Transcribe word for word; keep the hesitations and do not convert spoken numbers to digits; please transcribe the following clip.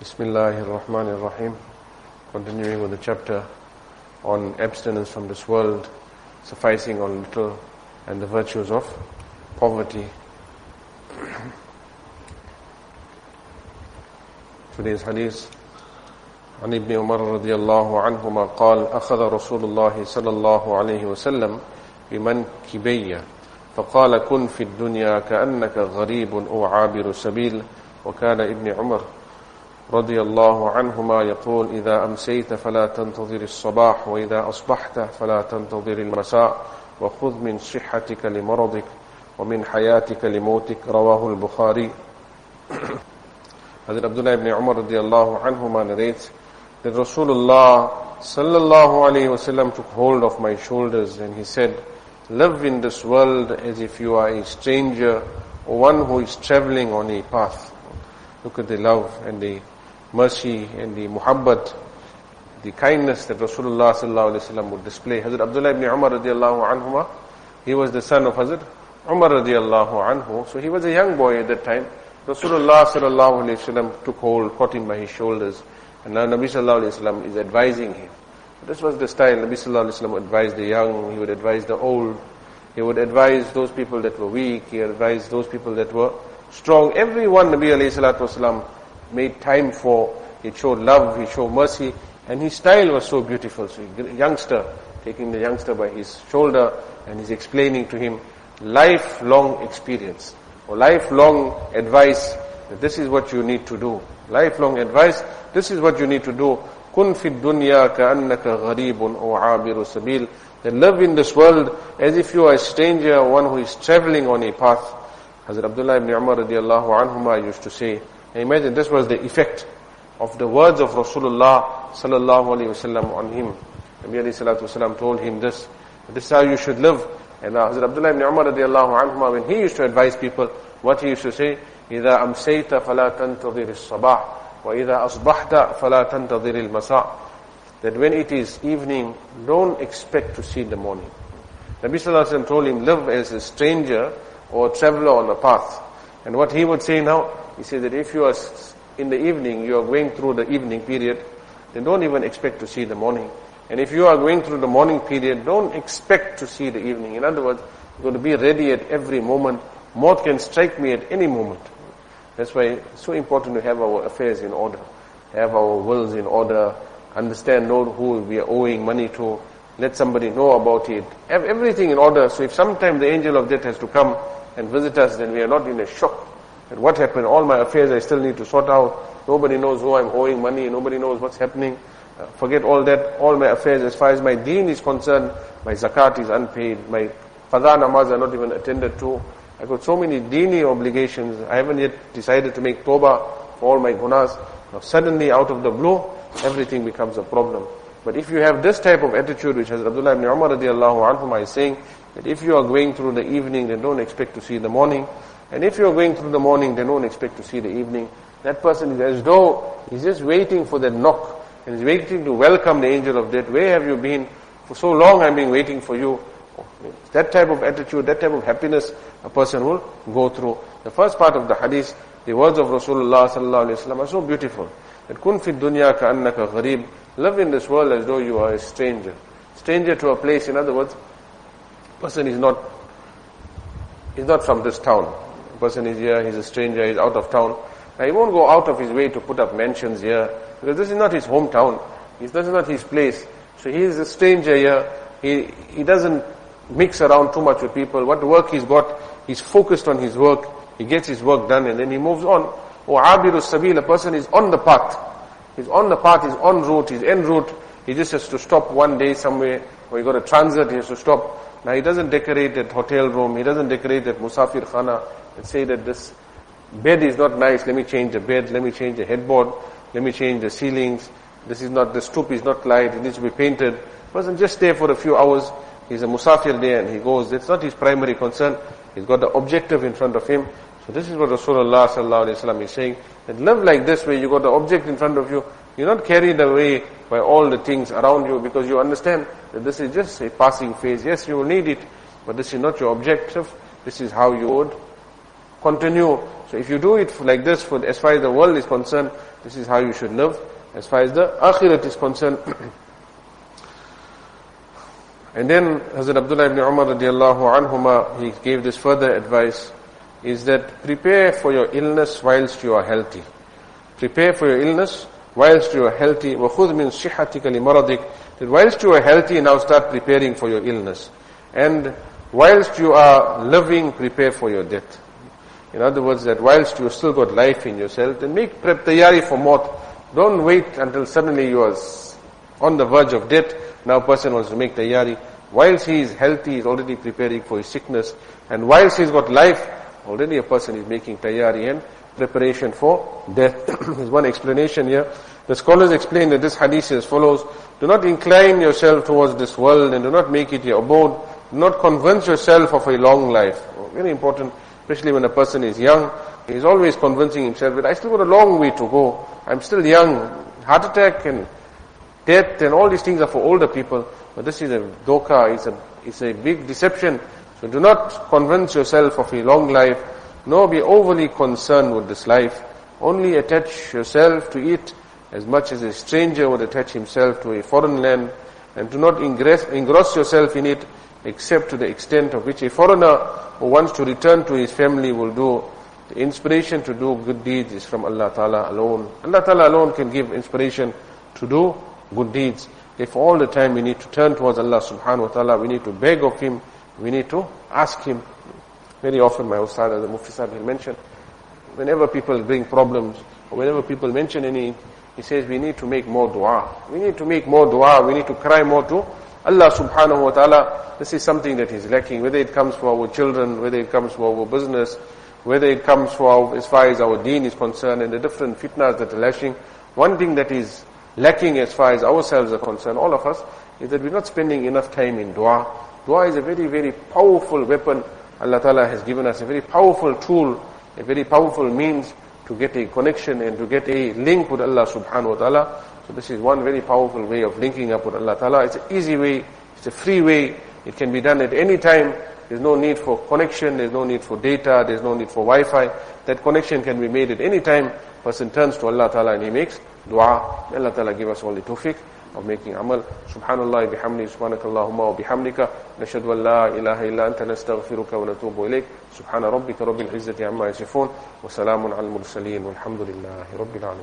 Bismillahir Rahmanir Rahim. Continuing with the chapter on abstinence from this world, sufficing on little, and the virtues of poverty. Today's hadith. عن ابن عمر رضي الله عنهما قال أخذ رسول الله صلى الله عليه وسلم بمنكبي فقال كن في الدنيا كأنك غريب أو عابر سبيل وكان ابن عمر رضي الله عنهما يقول إذا أمسيت فلا تنتظر الصباح وإذا أصبحت فلا تنتظر المساء وخذ من صحتك لمرضك ومن حياتك لموتك رواه البخاري. Hazrat Abdullah ibn Umar radiallahu anhuma narrates that Rasulullah sallallahu alayhi wasallam took hold of my shoulders and he said, live in this world as if you are a stranger or one who is traveling on a path. Look at the love and the mercy and the muhabbat, the kindness that Rasulullah sallallahu alayhi wasallam would display. Hazrat Abdullah ibn Umar radiallahu anhuma, he was the son of Hazrat Umar radiallahu anhu, so he was a young boy at that time. Rasulullah sallallahu alayhi wasallam took hold, caught him by his shoulders, and now Nabi sallallahu alayhi wasallam is advising him. This was the style. Nabi sallallahu alayhi wasallam would advise the young, he would advise the old, he would advise those people that were weak, he advised those people that were strong. Everyone Nabi alayhi salatu wasallam made time for. He showed love, he showed mercy, and his style was so beautiful. So a youngster, taking the youngster by his shoulder, and he's explaining to him lifelong experience, or lifelong advice, that this is what you need to do. Lifelong advice, this is what you need to do. Kun fi dunya ka'annaka gharibun aw abiru sabil. That live in this world as if you are a stranger, one who is traveling on a path. Hazrat Abdullah ibn Umar radiallahu anhuma used to say, imagine this was the effect of the words of Rasulullah sallallahu alayhi wasallam on him. Nabi alayhi salatu wasallam told him this, this is how you should live. And uh, Hazrat Abdullah ibn Umar radiallahu anhuma, when he used to advise people, what he used to say, إِذَا أَمْسَيْتَ فَلَا تَنْتَظِرِ الصَّبَاحِ وَإِذَا أَصْبَحْتَ فَلَا تَنْتَظِرِ الْمَسَاءِ. That when it is evening, don't expect to see the morning. Nabi sallallahu alayhi wasallam told him, live as a stranger or a traveler on a path. And what he would say now, he said that if you are in the evening, you are going through the evening period, then don't even expect to see the morning. And if you are going through the morning period, don't expect to see the evening. In other words, you're going to be ready at every moment. Maut can strike me at any moment. That's why it's so important to have our affairs in order, have our wills in order, understand, know who we are owing money to, let somebody know about it, have everything in order. So if sometime the angel of death has to come and visit us, then we are not in a shock. That what happened? All my affairs I still need to sort out. Nobody knows who I'm owing money. Nobody knows what's happening. Uh, forget all that. All my affairs, as far as my deen is concerned, my zakat is unpaid. My qadha namaz are not even attended to. I've got so many deeni obligations. I haven't yet decided to make tawbah for all my gunas. Now suddenly, out of the blue, everything becomes a problem. But if you have this type of attitude, which Hazrat Abdullah ibn Umar radiallahu anhuma is saying, that if you are going through the evening, then don't expect to see the morning. And if you are going through the morning, then don't expect to see the evening. That person is as though he's just waiting for that knock, and he's waiting to welcome the angel of death. Where have you been? For so long I've been waiting for you. That type of attitude, that type of happiness a person will go through. The first part of the hadith, the words of Rasulullah sallallahu alayhi wa sallam are so beautiful. That kun fi dunya ka'annaka gharib. Live in this world as though you are a stranger. Stranger to a place. In other words, person is not, is not from this town. The person is here, he's a stranger, he's out of town. Now he won't go out of his way to put up mansions here, because this is not his hometown. This is not his place. So he is a stranger here. He, he doesn't mix around too much with people. What work he's got, he's focused on his work. He gets his work done and then he moves on. Or abiru sabil, a person is on the path. He's on the path, he's en route, he's en route. He just has to stop one day somewhere, or he got a transit, he has to stop. Now he doesn't decorate that hotel room, he doesn't decorate that musafir khana, and say that this bed is not nice, let me change the bed, let me change the headboard, let me change the ceilings, this is not, the stoop is not light, it needs to be painted. Person just stay for a few hours, he's a musafir there and he goes. That's not his primary concern. He's got the objective in front of him. So this is what Rasulullah sallallahu alayhi wa sallam is saying, that live like this, where you got the object in front of you. You're not carried away by all the things around you, because you understand that this is just a passing phase. Yes, you will need it, but this is not your objective. This is how you would continue. So if you do it like this, for as far as the world is concerned, this is how you should live. As far as the akhirat is concerned. And then Hazrat Abdullah ibn Umar radiallahu anhuma, he gave this further advice, is that prepare for your illness whilst you are healthy. Prepare for your illness whilst you are healthy. وَخُذْ مِنْ صِحَّتِكَ لِمَرَضِكَ. That whilst you are healthy, now start preparing for your illness. And whilst you are living, prepare for your death. In other words, that whilst you still got life in yourself, then make prep tayari for maut. Don't wait until suddenly you are on the verge of death. Now a person wants to make tayari. Whilst he is healthy, he is already preparing for his sickness. And whilst he's got life, already a person is making tayari and preparation for death. There's one explanation here. The scholars explain that this hadith is as follows. Do not incline yourself towards this world and do not make it your abode. Do not convince yourself of a long life. Very important, especially when a person is young. He is always convincing himself that I still got a long way to go. I'm still young. Heart attack and death and all these things are for older people. But this is a doka, it's a, it's a big deception. So do not convince yourself of a long life, nor be overly concerned with this life. Only attach yourself to it as much as a stranger would attach himself to a foreign land, and do not engross, engross yourself in it except to the extent of which a foreigner who wants to return to his family will do. The inspiration to do good deeds is from Allah Ta'ala alone. Allah Ta'ala alone can give inspiration to do good deeds. If all the time we need to turn towards Allah Subhanahu wa Ta'ala, we need to beg of Him, we need to ask Him. Very often my Ustad, as the Mufti Sahib will mention, whenever people bring problems, or whenever people mention any, he says we need to make more dua. We need to make more dua, we need to cry more to Allah Subhanahu wa Ta'ala. This is something that is lacking, whether it comes for our children, whether it comes for our business, whether it comes for our, as far as our deen is concerned, and the different fitnas that are lashing. One thing that is lacking as far as ourselves are concerned, all of us, is that we're not spending enough time in dua. Dua is a very, very powerful weapon. Allah Ta'ala has given us a very powerful tool, a very powerful means to get a connection and to get a link with Allah Subhanahu wa Ta'ala. So this is one very powerful way of linking up with Allah Ta'ala. It's an easy way, it's a free way, it can be done at any time. There's no need for connection, there's no need for data, there's no need for Wi-Fi. That connection can be made at any time. Person turns to Allah Ta'ala and he makes dua. May Allah Ta'ala give us all the tawfiq of making amal. Subhanallah bihamdi, subhanakallahumma wa bihamdika, nashhadu an la ilaha illa anta nastaghfiruka wa natubu ilayk. Subhana rabbika rabbil izzati amma yasifun, wa salamun al mursaleen, walhamdulillahi rabbil alamin.